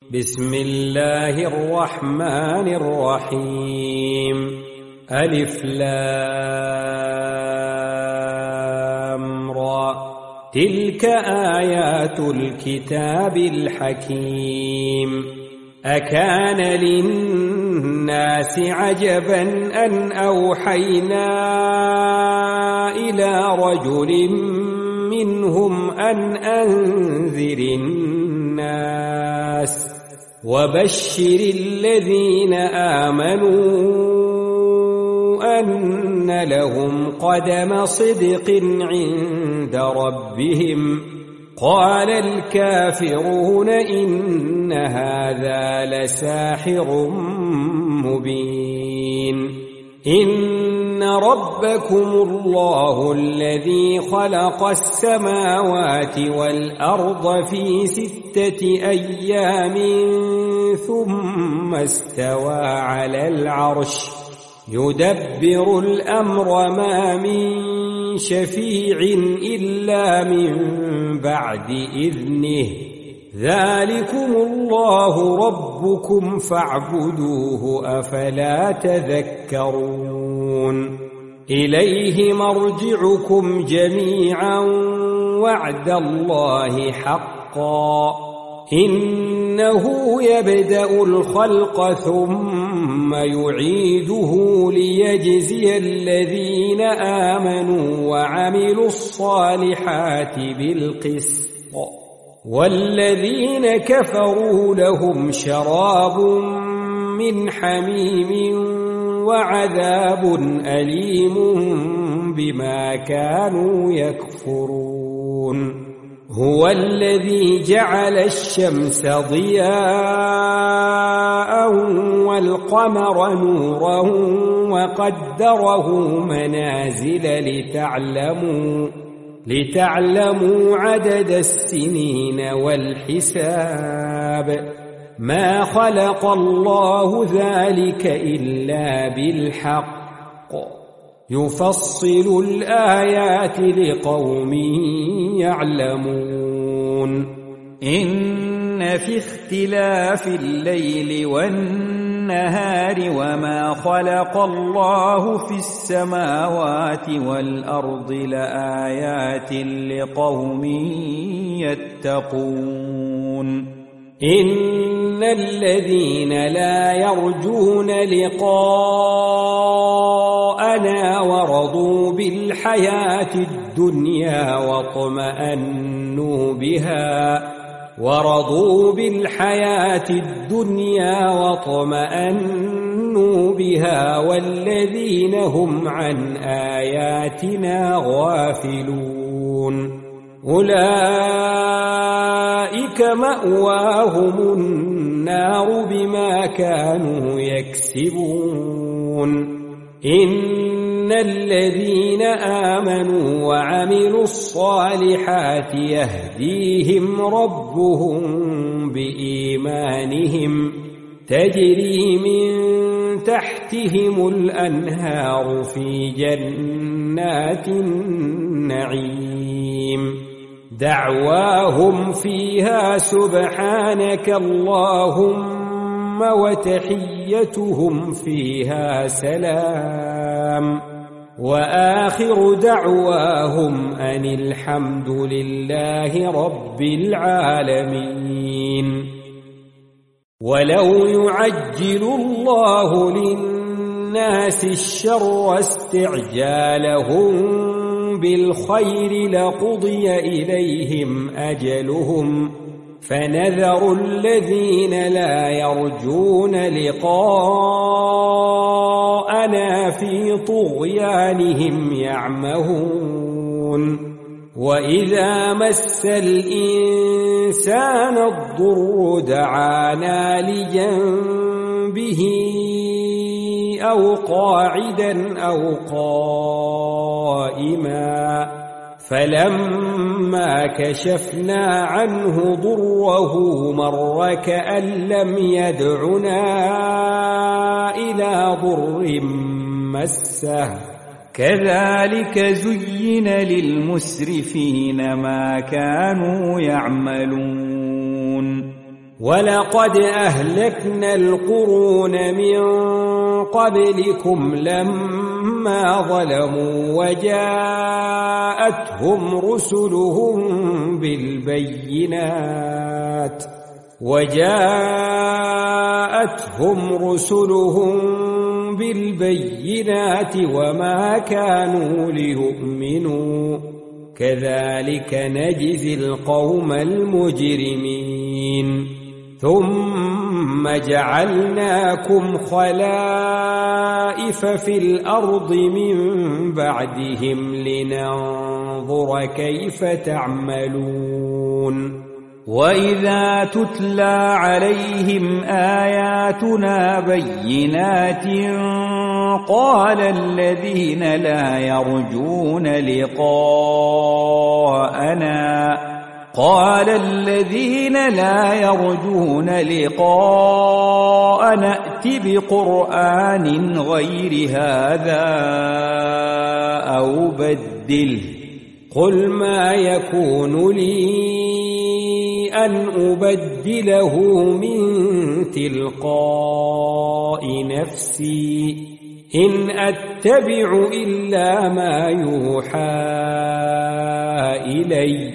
بسم الله الرحمن الرحيم. ألف لام را. تلك آيات الكتاب الحكيم. أكان للناس عجبا أن أوحينا إلى رجل منهم أن أنذر الناس وبشر الذين آمنوا أن لهم قدم صدق عند ربهم. قال الكافرون إن هذا لساحر مبين. إن ربكم الله الذي خلق السماوات والأرض في 6 أيام ثم استوى على العرش يدبر الأمر ما من شفيع إلا من بعد إذنه. ذلكم الله ربكم فاعبدوه أفلا تذكرون. إليه مرجعكم جميعا وعد الله حقا. إنه يبدأ الخلق ثم يعيده ليجزي الذين آمنوا وعملوا الصالحات بالقسط. والذين كفروا لهم شراب من حميم وعذاب أليم بما كانوا يكفرون. هو الذي جعل الشمس ضياء والقمر نورا وقدره منازل لتعلموا عدد السنين والحساب. ما خلق الله ذلك إلا بالحق. يفصل الآيات لقوم يعلمون. إن في اختلاف الليل والنهار وما خلق الله في السماوات والأرض لآيات لقوم يتقون. إن الذين لا يرجون لقاءنا ورضوا بالحياة الدنيا واطمأنوا بها والذين هم عن آياتنا غافلون أولئك مأواهم النار بما كانوا يكسبون. إن الذين آمنوا وعملوا الصالحات يهديهم ربهم بإيمانهم تجري من تحتهم الأنهار في جنات النعيم. دعواهم فيها سبحانك اللهم وتحيتهم فيها سلام. وآخر دعواهم أن الحمد لله رب العالمين. ولو يعجل الله للناس الشر استعجالهم بالخير لقضي إليهم أجلهم فنذر الذين لا يرجون لقاءنا في طغيانهم يعمهون. وإذا مس الإنسان الضر دعانا لجنبه أو قاعدا أو قائما فلما كشفنا عنه ضره مر كأن لم يدعنا إلى ضر مسه. كذلك زين للمسرفين ما كانوا يعملون. ولقد أهلكنا القرون من قبلكم لما ظلموا وجاءتهم رسلهم بالبينات وما كانوا ليؤمنوا كذلك نجزي القوم المجرمين ثم جعلناكم خلائف في الأرض من بعدهم لننظر كيف تعملون وإذا تتلى عليهم آياتنا بينات قال الذين لا يرجون لقاءنا ائت بقرآن غير هذا أو بدله قل ما يكون لي أن أبدله من تلقاء نفسي إن أتبع إلا ما يوحى إلي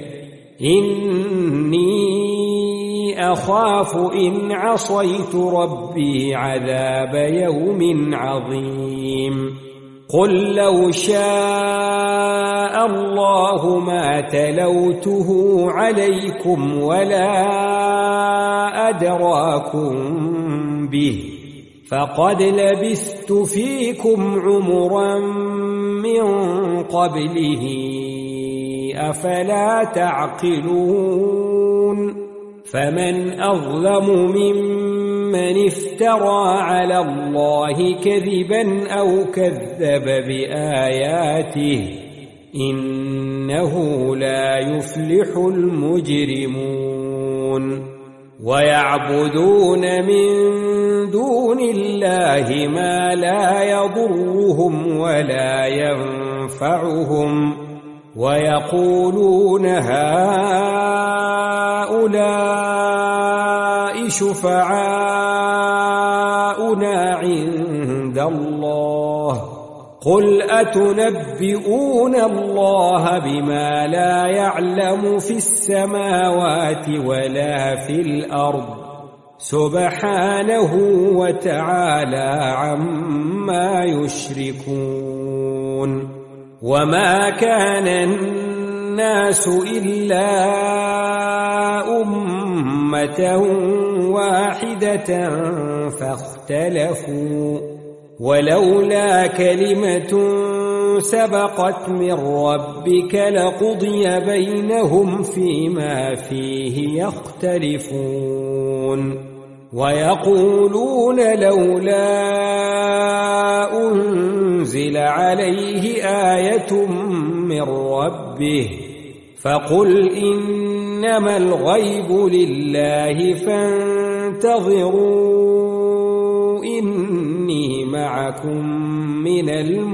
إني أخاف إن عصيت ربي عذاب يوم عظيم قل لو شاء الله ما تلوته عليكم ولا أدراكم به فقد لبثت فيكم عمرا من قبله أفلا تعقلون فمن أظلم ممن افترى على الله كذبا أو كذب بآياته إنه لا يفلح المجرمون ويعبدون من دون الله ما لا يضرهم ولا ينفعهم ويقولون هؤلاء شفعاؤنا عند الله قل أتنبئون الله بما لا يعلم في السماوات ولا في الأرض سبحانه وتعالى عما يشركون وما كان الناس إلا أمة واحدة فاختلفوا ولولا كلمة سبقت من ربك لقضي بينهم فيما فيه يختلفون ويقولون لولا أنزل عليه آية من ربه فقل إنما الغيب لله فانتظروا إني معكم من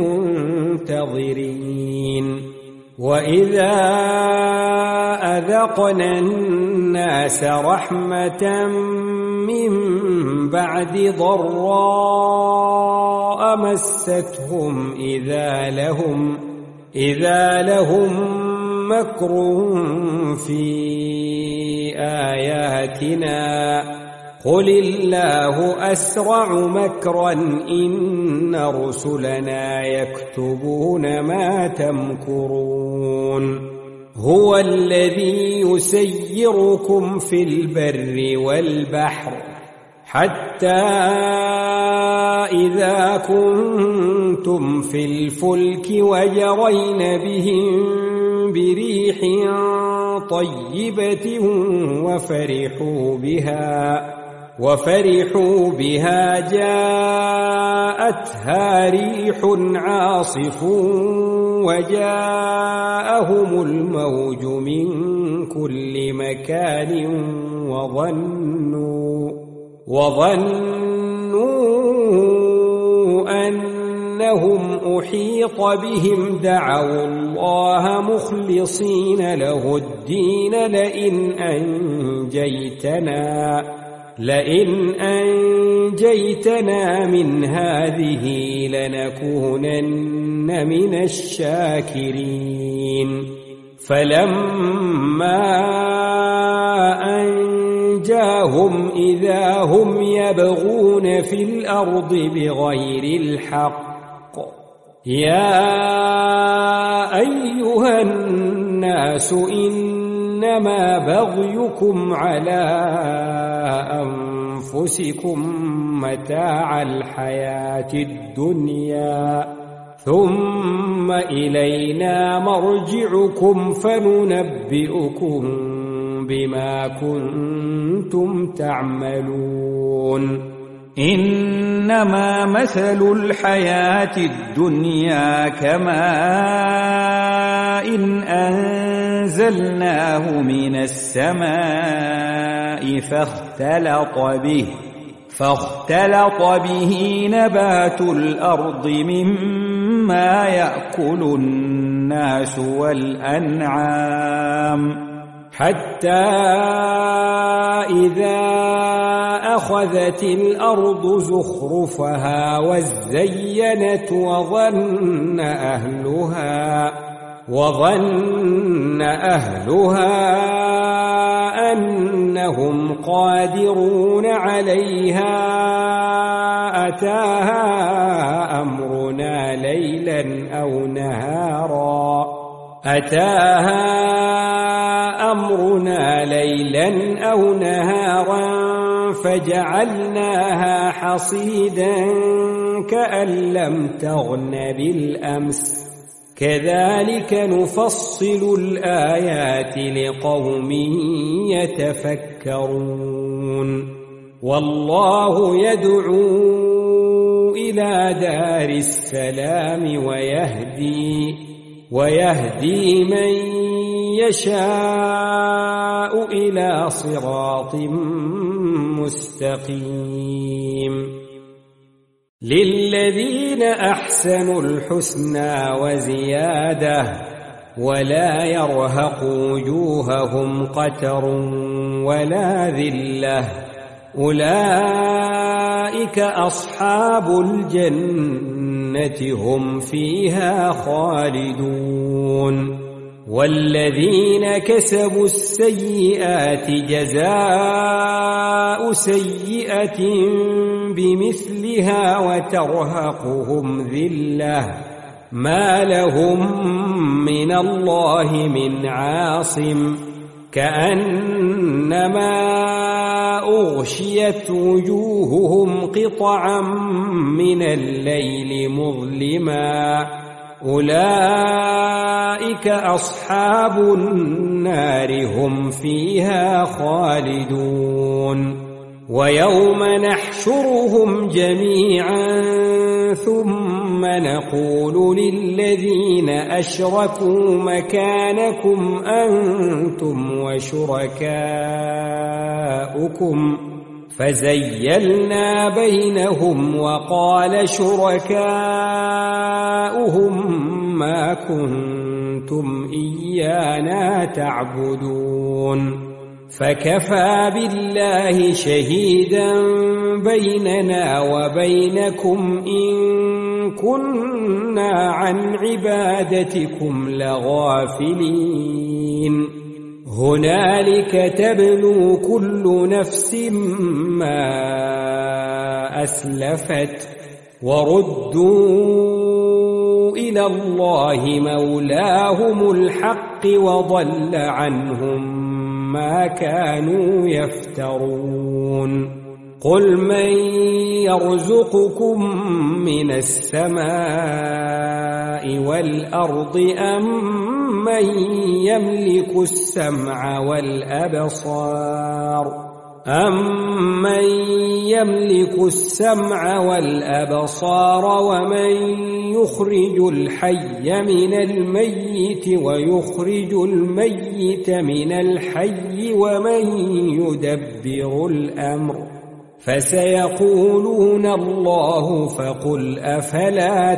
المنتظرين وإذا أذقنا الناس رحمة من بعد ضراء مستهم إذا لهم مكر في آياتنا قل الله أسرع مكرا إن رسلنا يكتبون ما تمكرون هو الذي يسيركم في البر والبحر حتى إذا كنتم في الفلك وجرين بهم بريح طيبة وفرحوا بها جاءتها ريح عاصف وجاءهم الموج من كل مكان وظنوا أنهم أحيط بهم دعوا الله مخلصين له الدين لئن لئن أنجيتنا من هذه لنكونن من الشاكرين فلما أنجاهم إذا هم يبغون في الأرض بغير الحق يا أيها الناس إنما بغيكم على أنفسكم متاع الحياة الدنيا ثم إلينا مرجعكم فننبئكم بما كنتم تعملون إنما مثل الحياة الدنيا كماء إن أنزلناه من السماء فاختلط به نبات الأرض مما يأكل الناس والأنعام حتى إذا أخذت الأرض زخرفها وزينت وظن أهلها أنهم قادرون عليها أتاها أمرنا ليلا أو نهارا فجعلناها حصيدا كأن لم تغن بالأمس كذلك نفصل الآيات لقوم يتفكرون والله يدعو إلى دار السلام ويهدي من يشاء إلى صراط مستقيم للذين أحسنوا الحسنى وزيادة ولا يرهق وجوههم قتر ولا ذلة أولئك أصحاب الجنة هم فيها خالدون والذين كسبوا السيئات جزاء سيئة بمثلها وترهقهم ذلة ما لهم من الله من عاصم كأنما أغشيت وجوههم قطعا من الليل مظلما أولئك أصحاب النار هم فيها خالدون ويوم نحشرهم جميعا ثم نقول للذين أشركوا مكانكم أنتم وشركاؤكم فزيلنا بينهم وقال شركاؤهم ما كنتم إيانا تعبدون فكفى بالله شهيدا بيننا وبينكم إن كنا عن عبادتكم لغافلين هنالك تبلو كل نفس ما أسلفت وردوا إلى الله مولاهم الحق وضل عنهم ما كانوا يفترون قل من يرزقكم من السماء والأرض أم من يملك السمع والأبصار ومن يخرج الحي من الميت ويخرج الميت من الحي ومن يدبر الأمر فسيقولون الله فقل أفلا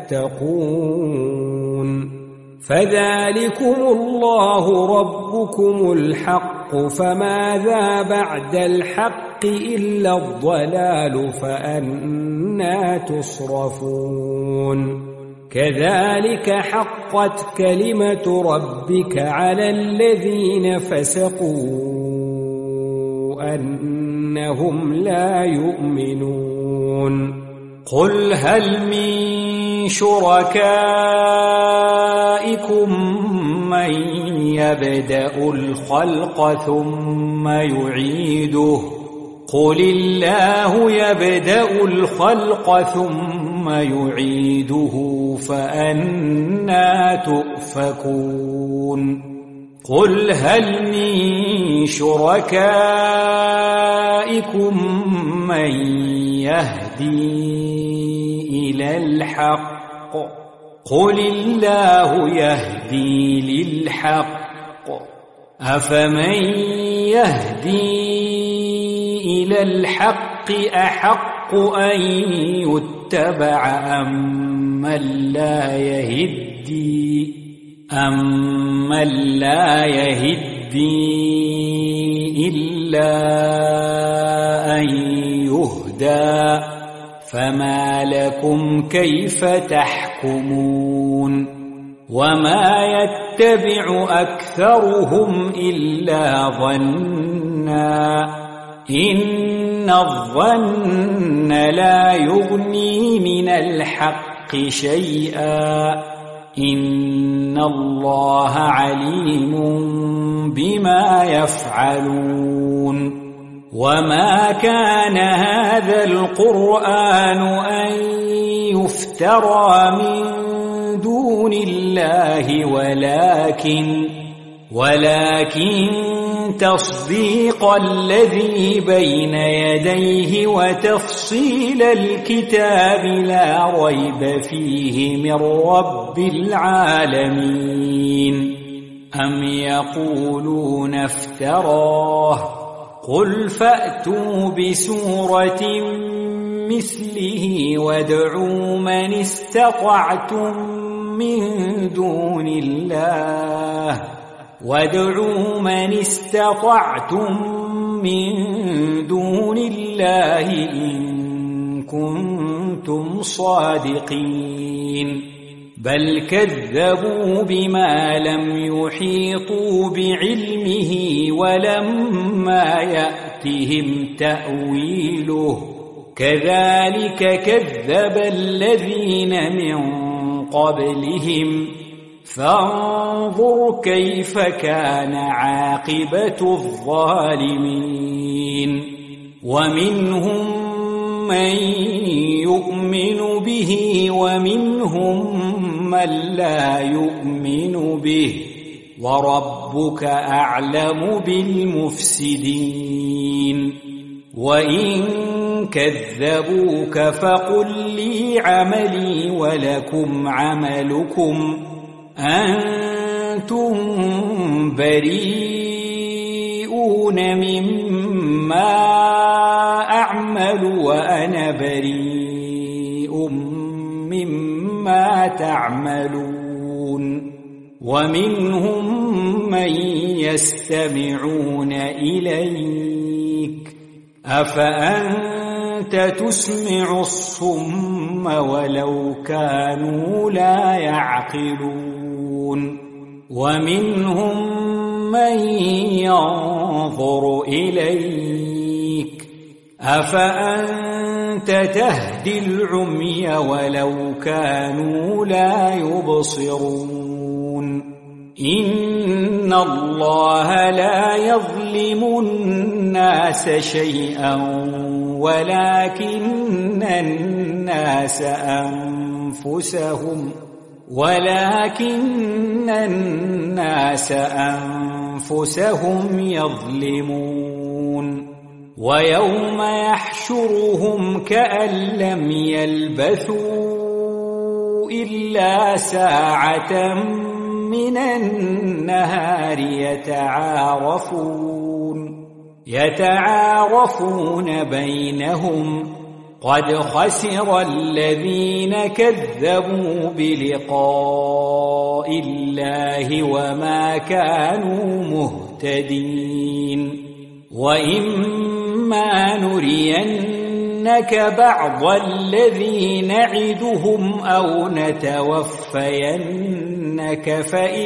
تتقون فذلكم الله ربكم الحق فماذا بعد الحق إلا الضلال فأنى تصرفون كذلك حقت كلمة ربك على الذين فسقوا أنهم لا يؤمنون قل هل من شركائكم من يبدأ الخلق ثم يعيده قل الله يبدأ الخلق ثم يعيده فأنى تؤفكون قل هل من شركائكم من يهدي إلى الحق قل الله يهدي للحق أفمن يهدي إلى الحق أحق أن يتبع أمن لا يهدي إلا أن يهدى فما لكم كيف تحكمون وما يتبع أكثرهم إلا ظنا إن الظن لا يغني من الحق شيئا إن الله عليم بما يفعلون وما كان هذا القرآن أن يفترى من دون الله ولكن تصديق الذي بين يديه وتفصيل الكتاب لا ريب فيه من رب العالمين أم يقولون افتراه قل فأتوا بسورة مثله وادعوا من استطعتم من دون الله إن كنتم صادقين بل كذبوا بما لم يحيطوا بعلمه ولما يأتهم تأويله كذلك كذب الذين من قبلهم فانظر كيف كان عاقبة الظالمين ومنهم من يؤمن به ومنهم من لا يؤمن به وربك أعلم بالمفسدين وإن كذبوك فقل لي عملي ولكم عملكم أنتم بريئون مما أعمل وأنا بريء مما تعملون ومنهم من يستمعون إليك أفأنت تسمع الصم ولو كانوا لا يعقلون ومنهم من ينظر إليك أفأنت تهدي العمي ولو كانوا لا يبصرون إن الله لا يظلم الناس شيئا ولكن الناس أنفسهم يظلمون ويوم يحشرهم كأن لم يلبثوا إلا ساعة من النهار يتعارفون بينهم قد خسر الذين كذبوا بلقاء الله وما كانوا مهتدين وإن فإما نرينك بعض الذي نعدهم أو نتوفينك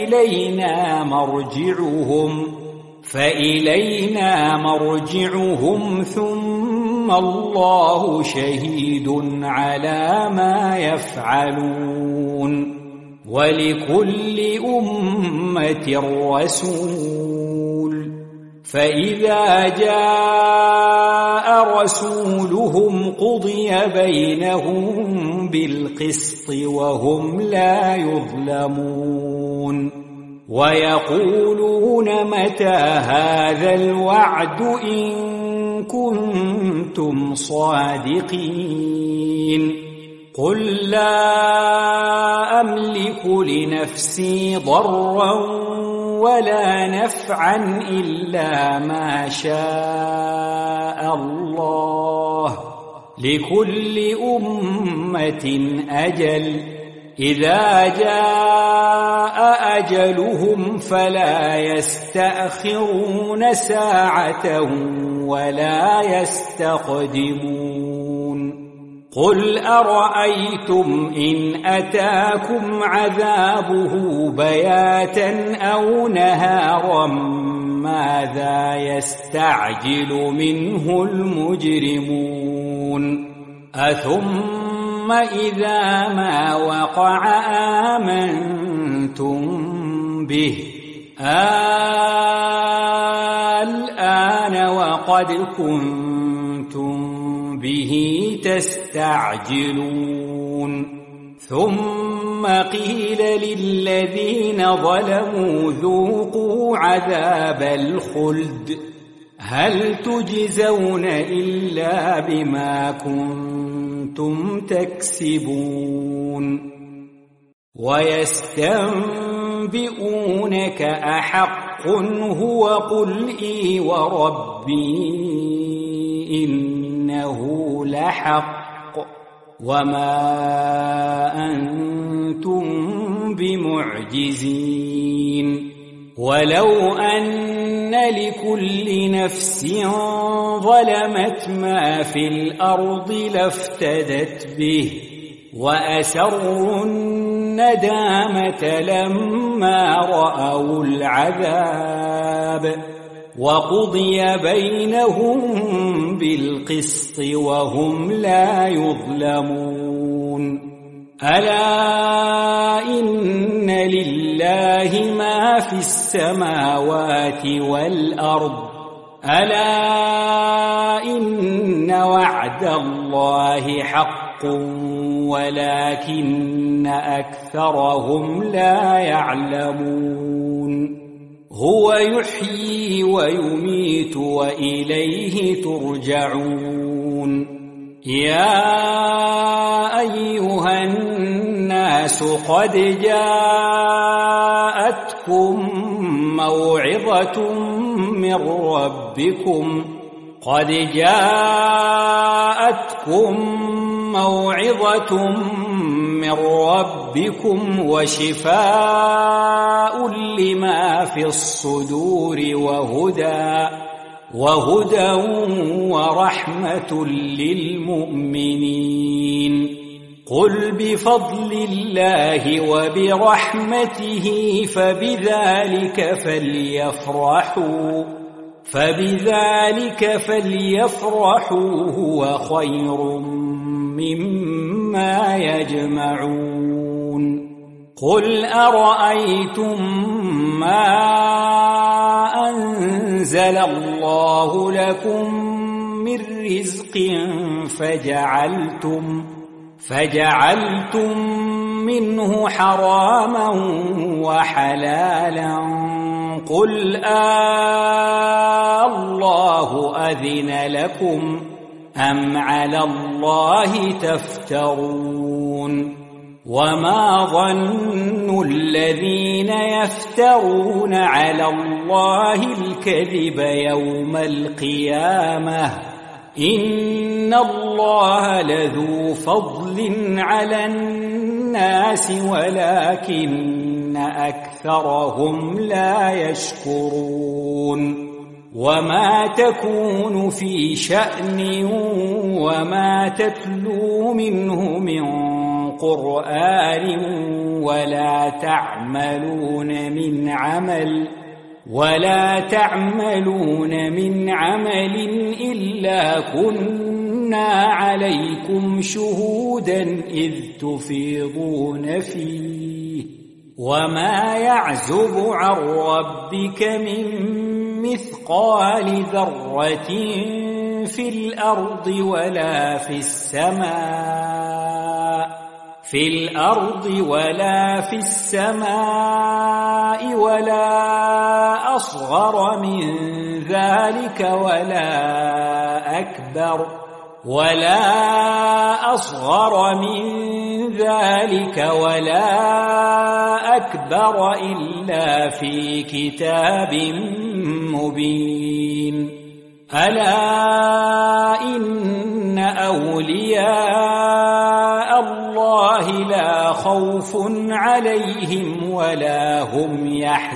فإلينا مرجعهم ثم الله شهيد على ما يفعلون ولكل أمة رسول فإذا جاء رسولهم قضي بينهم بالقسط وهم لا يظلمون ويقولون متى هذا الوعد إن كنتم صادقين قل لا أملك لنفسي ضرا ولا نفعا إلا ما شاء الله لكل أمة أجل إذا جاء أجلهم فلا يستأخرون ساعة ولا يستقدمون قل أرأيتم إن أتاكم عذابه بياتا أو نهارا ماذا يستعجل منه المجرمون أثم إذا ما وقع آمنتم به الآن وقد كنتم به تستعجلون ثم قيل للذين ظلموا ذوقوا عذاب الخلد هل تجزون إلا بما كنتم تكسبون ويستنبئونك أحق هو قل إي وربي إنه لحق وما أنتم بمعجزين ولو أن لكل نفس ظلمت ما في الأرض لافتدت به وأسروا الندامة لما رأوا العذاب وقضي بينهم بالقسط وهم لا يظلمون ألا إن لله ما في السماوات والأرض ألا إن وعد الله حق ولكن أكثرهم لا يعلمون هو يحيي ويميت وإليه ترجعون يا أيها الناس قد جاءتكم موعظة من ربكم وشفاء لما في الصدور وهدى ورحمة للمؤمنين قل بفضل الله وبرحمته فبذلك فليفرحوا هو خير مما يجمعون قل أرأيتم ما أنزل الله لكم من رزق فجعلتم منه حراما وحلالا قل الله أذن لكم أم على الله تفترون وما ظن الذين يفترون على الله الكذب يوم القيامة إن الله لذو فضل على الناس ولكن أكثرهم لا يشكرون وما تكون في شأن وما تتلو منه من قرآن ولا تعملون من عمل إلا كنا عليكم شهودا إذ تفيضون فيه وما يعزب عن ربك من مثقال ذرة في الأرض ولا في السماء ولا أصغر من ذلك ولا أكبر إلا في كتاب مبين ألا إن أولياء الله لا خوف عليهم ولا هم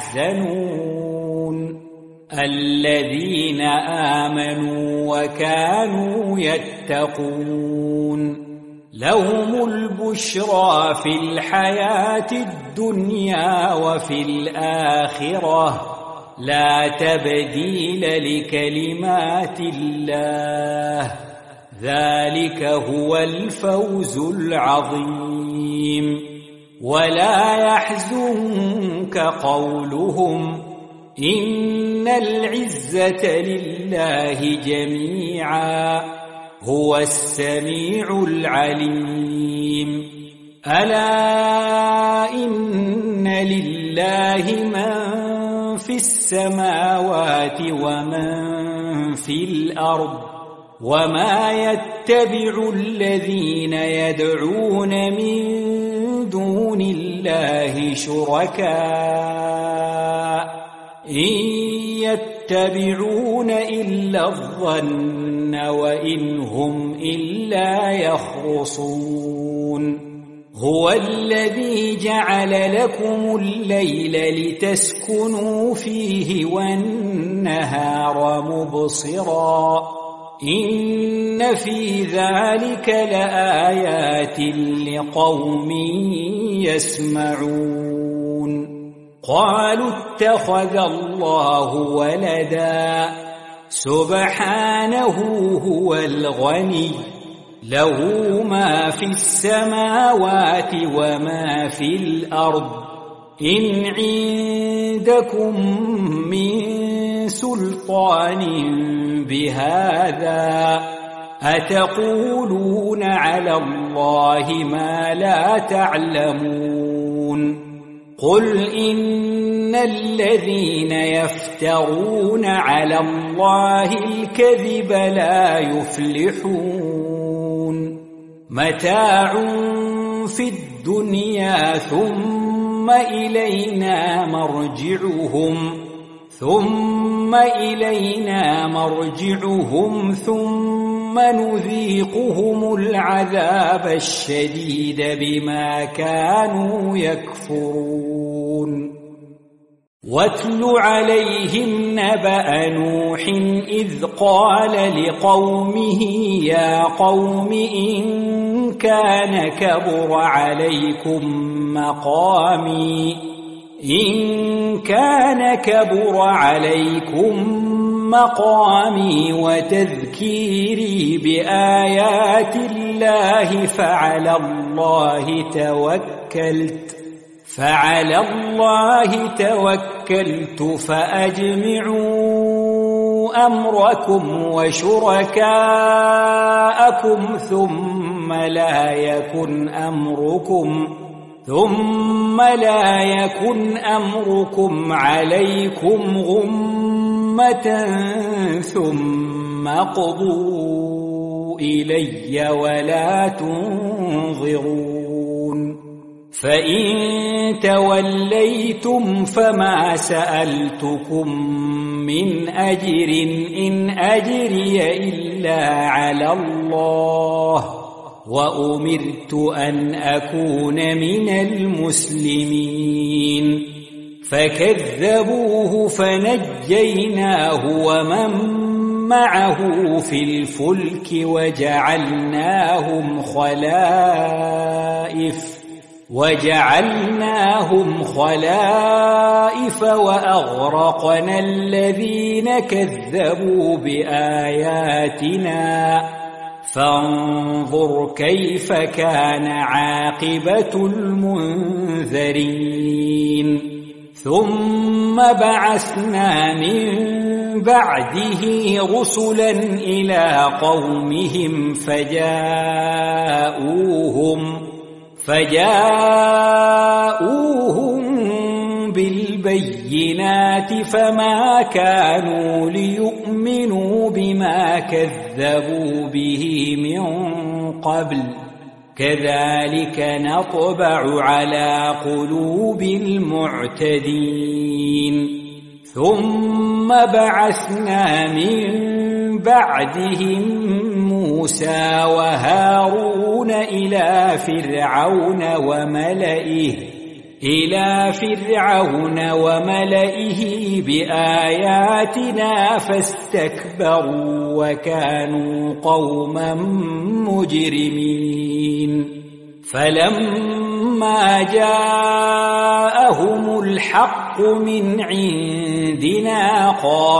يحزنون الذين آمنوا وكانوا يتقون لهم البشرى في الحياة الدنيا وفي الآخرة لا تبديل لكلمات الله ذلك هو الفوز العظيم ولا يحزنك قولهم إن العزة لله جميعا هو السميع العليم ألا إن لله من في السماوات ومن في الأرض وما يتبع الذين يدعون من دون الله شركاء إن يتبعون إلا الظن وإن هم إلا يخرصون هو الذي جعل لكم الليل لتسكنوا فيه والنهار مبصرا إن في ذلك لآيات لقوم يسمعون قالوا اتخذ الله ولدا سبحانه هو الغني له ما في السماوات وما في الأرض إن عندكم من سلطان بهذا أتقولون على الله ما لا تعلمون قل إن الذين يفترون على الله الكذب لا يفلحون متاع في الدنيا ثم إلينا مرجعهم ثم نذيقهم العذاب الشديد بما كانوا يكفرون واتل عليهم نبأ نوح إذ قال لقومه يا قوم إن كان كبر عليكم مقامي وتذكيري بآيات الله فعلى الله توكلت فأجمعوا أمركم وشركاءكم ثم لا يكن أمركم عليكم غمة ثم اقضوا إلي ولا تنظرون فإن توليتم فما سألتكم من أجر إن أجري إلا على الله وأمرت أن أكون من المسلمين فكذبوه فنجيناه ومن معه في الفلك وجعلناهم خلائف وأغرقنا الذين كذبوا بآياتنا فانظر كيف كان عاقبة المنذرين ثم بعثنا من بعده رسلا إلى قومهم فجاءوهم بالبينات فما كانوا ليؤمنوا بما كذبوا به من قبل كذلك نطبع على قلوب المعتدين ثم بعثنا من بعدهم موسى وهارون إلى فرعون وملئه بآياتنا فاستكبروا وكانوا قوما مجرمين فلما جاءهم الحق من عندنا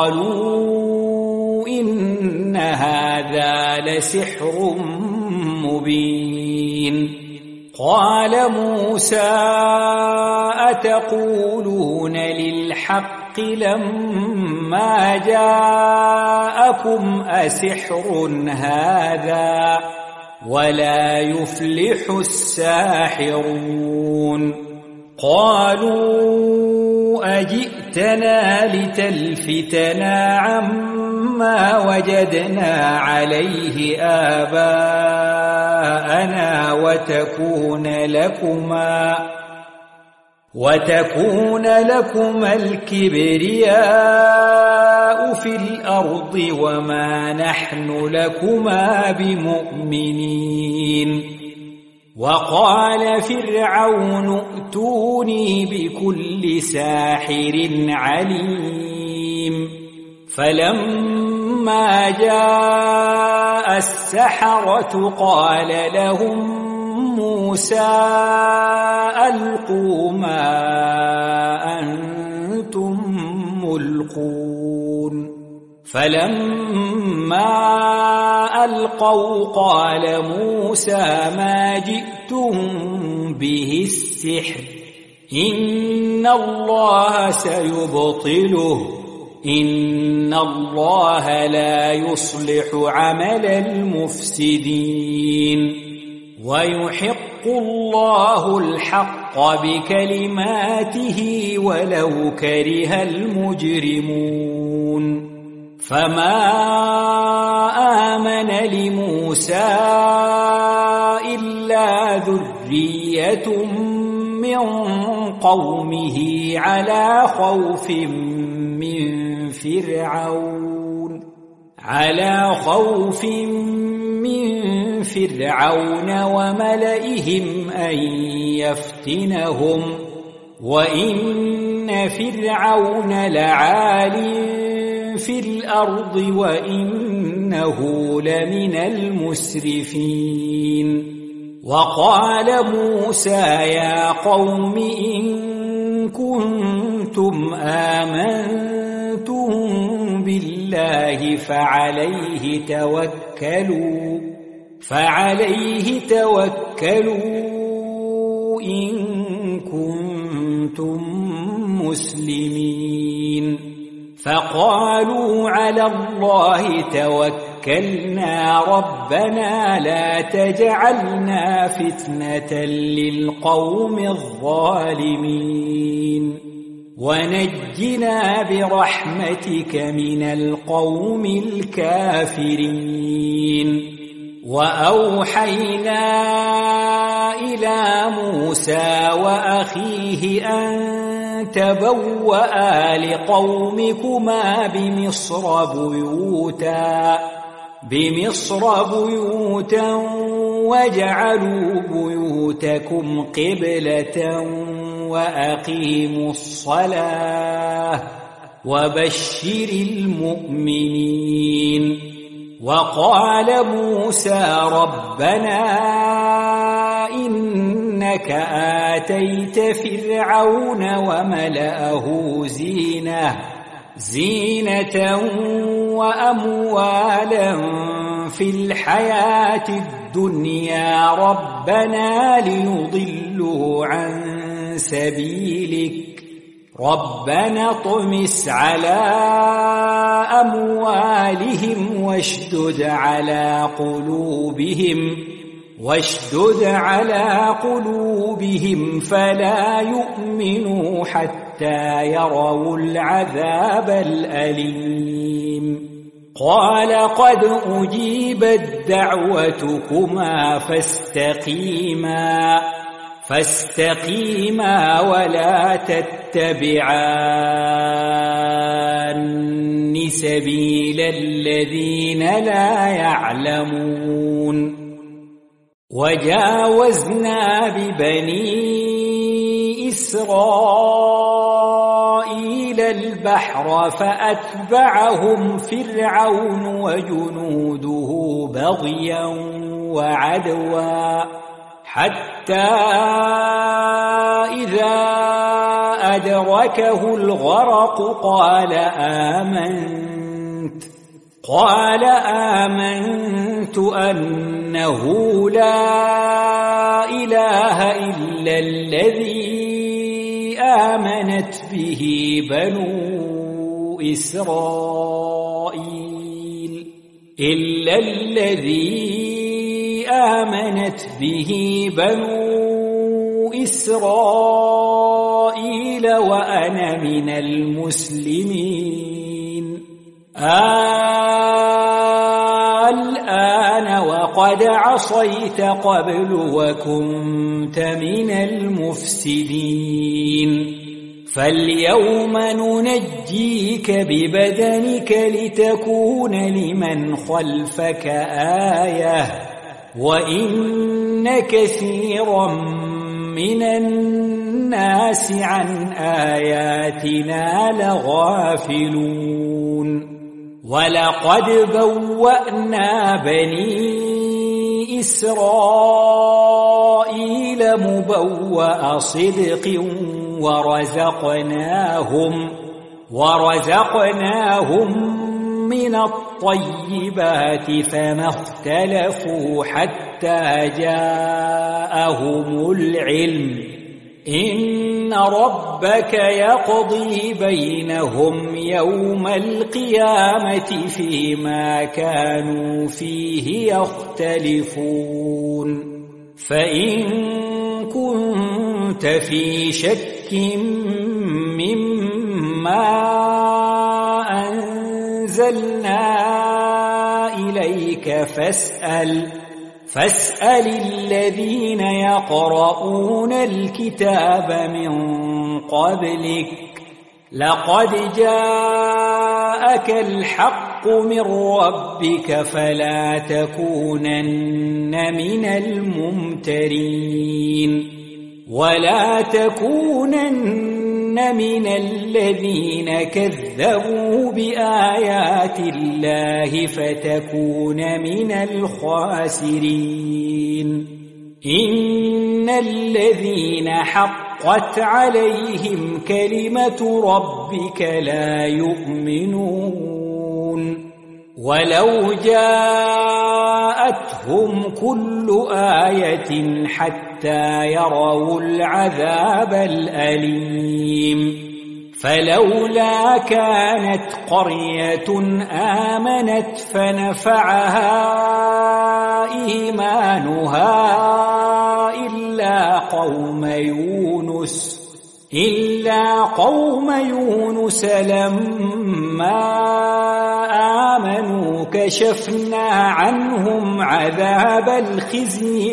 قالوا إن هذا لسحر مبين قال موسى أتقولون للحق لما جاءكم أسحر هذا ولا يفلح الساحرون قالوا أجئتنا لتلفتنا عما وجدنا عليه آباءنا وتكون لكما الكبرياء في الأرض وما نحن لكما بمؤمنين وقال فرعون ائتوني بكل ساحر عليم فلما جاء السحرة قال لهم موسى ألقوا ما أنتم ملقون فلما ألقوا قال موسى ما جئتم به السحر إن الله سيبطله إن الله لا يصلح عمل المفسدين ويحق الله الحق بكلماته ولو كره المجرمون فما آمن لموسى إلا ذرية من قومه على خوف من فرعون وملئهم أن يفتنهم وإن فرعون لعال في الأرض وإنه لمن المسرفين وقال موسى يا قوم إن كنتم آمنتم بالله فعليه توكلوا إن كنتم مسلمين فقالوا على الله توكلنا ربنا لا تجعلنا فتنة للقوم الظالمين ونجنا برحمتك من القوم الكافرين وأوحينا إلى موسى وأخيه أن تبوأ لقومكما بمصر بيوتا بمصر بيوتا واجعلوا بيوتكم قبلة وأقيموا الصلاة وبشر المؤمنين. وقال موسى ربنا إنك آتيت فرعون وملأه زينة وأموالا في الحياة الدنيا ربنا ليضلوا عن سبيلك ربنا اطمس على أموالهم واشدد على قلوبهم فلا يؤمنوا حتى يروا العذاب الأليم. قال قد أجيبت دعوتكما فاستقيما ولا تتبعان سبيل الذين لا يعلمون. وجاوزنا ببني إسرائيل البحر فأتبعهم فرعون وجنوده بغيا وعدوا حتى إذا أدركه الغرق قال آمنت أنه لا إله إلا الذي آمنت به بنو إسرائيل وأنا من المسلمين. الآن وقد عصيت قبل وكنت من المفسدين. فاليوم ننجيك ببدنك لتكون لمن خلفك آية وإن كثيرا من الناس عن آياتنا لغافلون. ولقد بوأنا بني إسرائيل مبوأ صدق ورزقناهم من الطيبات فما اختلفوا حتى جاءهم العلم. إن ربك يقضي بينهم يوم القيامة فيما كانوا فيه يختلفون. فإن كنت في شك مما أنزلنا إليك فاسأل الذين يقرؤون الكتاب من قبلك لقد جاءك الحق من ربك فلا تكونن من الممترين. ولا تكونن من الذين كذبوا بآيات الله فتكون من الخاسرين. إن الذين حقت عليهم كلمة ربك لا يؤمنون ولو جاءتهم كل آية حتى يروا العذاب الأليم. فلولا كانت قرية آمنت فنفعها إيمانها إلا قوم يونس لما آمنوا كشفنا عنهم عذاب الخزي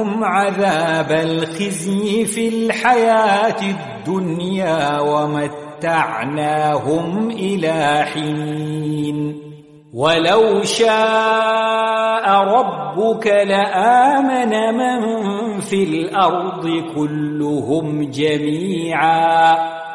في الحياة الدنيا ومتعناهم إلى حين ولو شاء ربك لآمن من في الأرض كلهم جميعا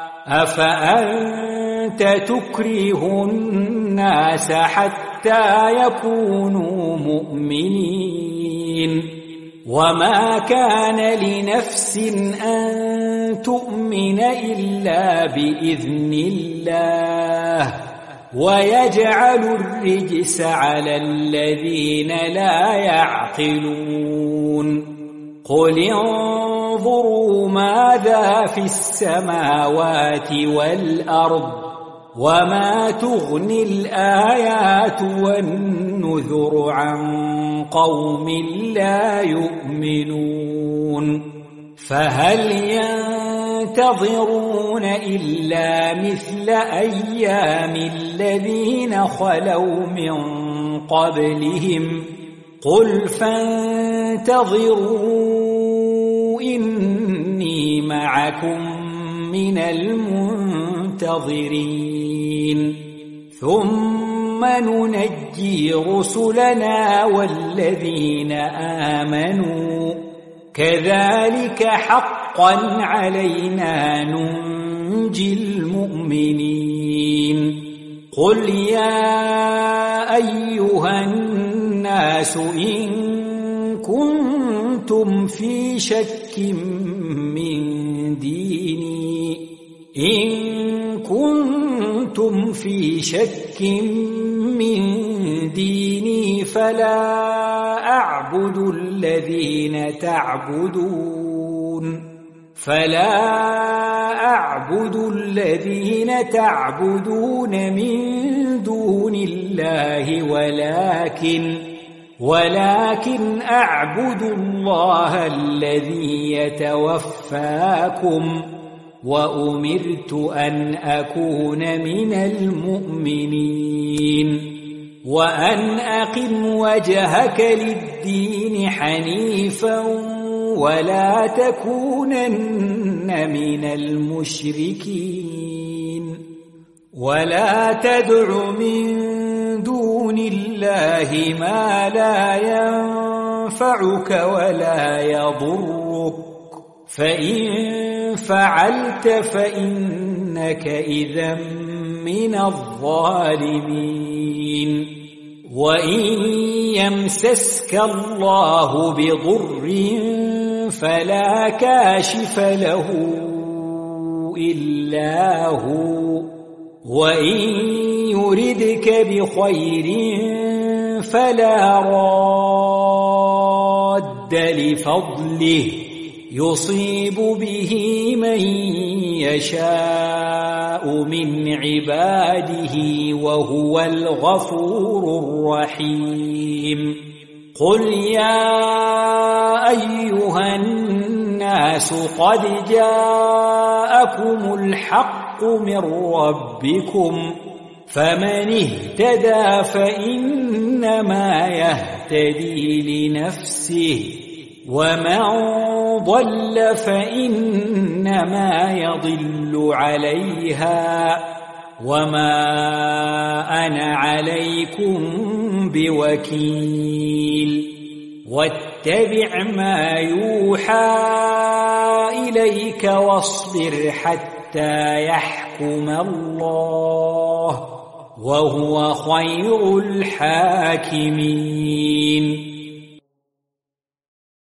أفأنت تكره الناس حتى يكونوا مؤمنين وما كان لنفس أن تؤمن إلا بإذن الله ويجعل الرجس على الذين لا يعقلون قل انظروا ماذا في السماوات والأرض وما تغني الآيات والنذر عن قوم لا يؤمنون فهل ينتظرون إلا مثل أيام الذين خلوا من قبلهم قل فانتظروا إني معكم من المنتظرين ثم ننجي رسلنا والذين آمنوا كذلك حقا علينا ننجي المؤمنين قل يا أيها الناس إن كنتم في شك من ديني فلا أعبد الذين تعبدون من دون الله ولكن أعبد الله الذي يتوفاكم وأمرت أن أكون من المؤمنين وأن أقم وجهك للدين حنيفا ولا تكونن من المشركين ولا تدع من دون الله ما لا ينفعك ولا يضرك فإن فعلت فإنك إذا من الظالمين وإن يمسسك الله بضر فلا كاشف له إلا هو وإن يردك بخير فلا راد لفضله يصيب به من يشاء من عباده وهو الغفور الرحيم قل يا أيها الناس قد جاءكم الحق من ربكم فمن اهتدى فإنما يهتدي لنفسه ومن ضل فإنما يضل عليها وما أنا عليكم بوكيل واتبع ما يوحى إليك واصبر حتى يحكم الله وهو خير الحاكمين